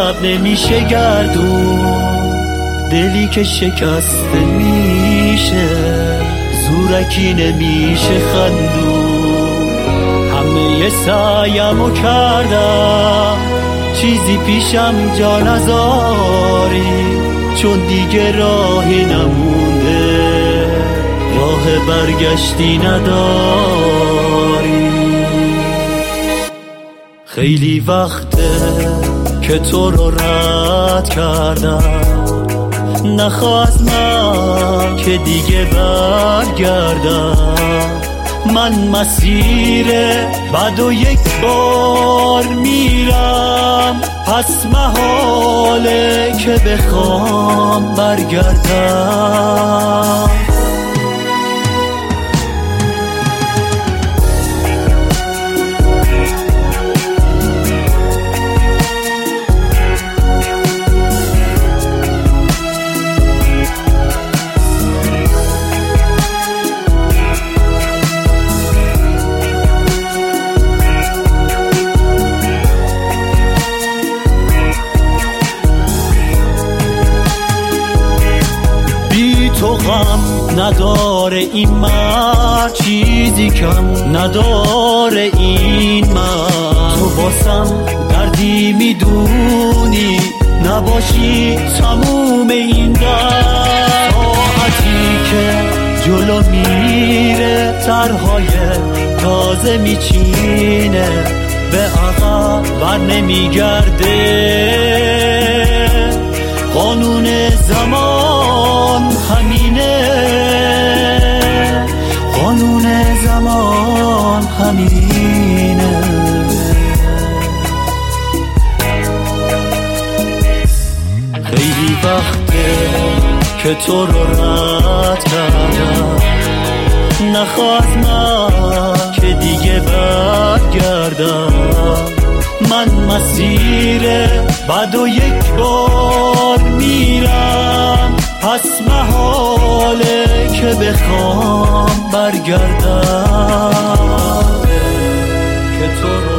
عقب نمیشه گردون، دلی که شکسته میشه زورکی نمیشه خندون. همه سعیمو کردم چیزی پیشم جا نذاری، چون دیگه راهی نمونده راه برگشتی نداری. خیلی وقته که تو رو رد کردم، نخواه از من که دیگه برگردم. من مسیر بعدو یک بار میرم، پس محاله که بخوام برگردم. تو غم نداره این مرد، چیزی کم نداره این مرد. تو باسم دردی میدونی، نباشی تموم این درد. ساعتی که جلو میره طرحهای تازه میچینه، به عقب بر نمیگرده. قانون زمان همینه، قانون زمان همینه. خیلی وقته که تو رو رد کردم، نخواه از من که دیگه برگردم. من مسیر بعدو یک بار میرم، پس محاله که بخوام برگردم. که تو رو